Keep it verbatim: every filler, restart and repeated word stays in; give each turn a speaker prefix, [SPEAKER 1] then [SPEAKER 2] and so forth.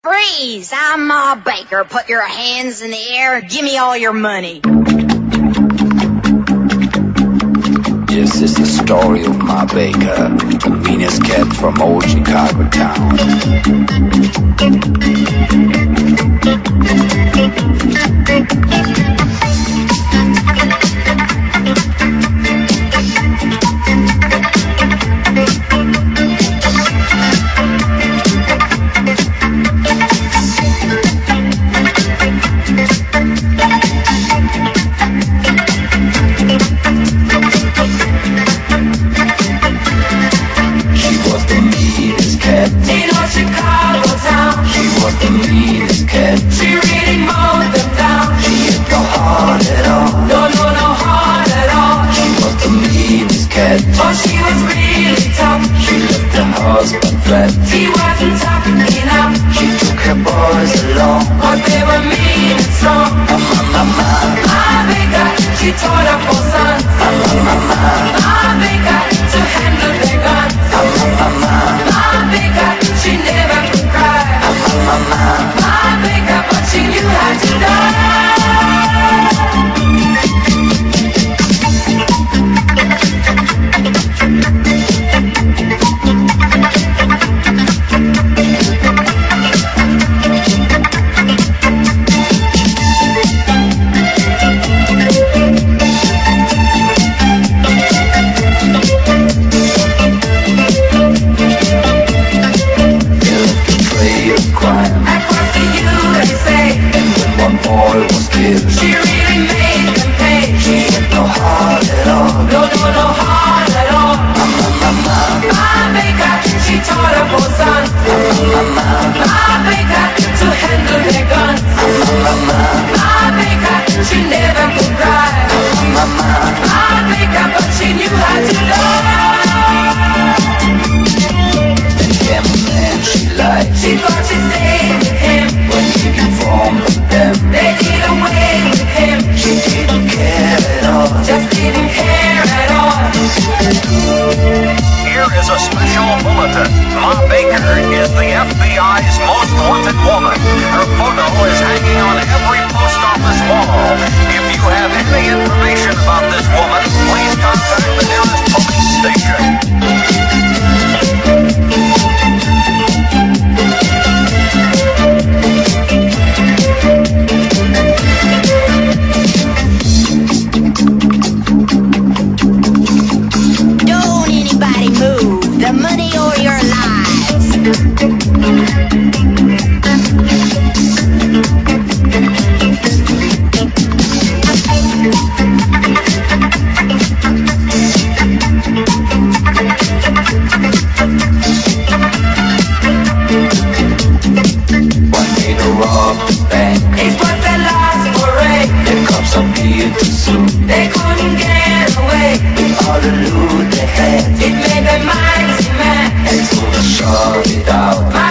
[SPEAKER 1] Freeze! I'm Ma Baker. Put your hands in the air and give me all your money.
[SPEAKER 2] This is the story of Ma Baker, the meanest cat from old Chicago town.
[SPEAKER 3] He wasn't tough enough. She took her boys along, but they were mean and strong. Ma, ma, ma, Ma Baker, she taught her four sons. Ma, ma, ma, Ma Baker, to handle their guns. Ma, ma, ma, Ma Baker, she never could cry. Ma, ma, ma, Ma Baker, but she knew how to die. She thought she'd stay with him when he conformed to them. They did away with him. She didn't care at all. Just didn't care at all.
[SPEAKER 4] Here is a special bulletin. Ma Baker is the F B I's most wanted woman. Her photo is hanging on every post office wall. If you have any information about this woman, please contact the nearest police station.
[SPEAKER 3] They couldn't get away with all the loot they had. It made their minds mad, and so they shot it out.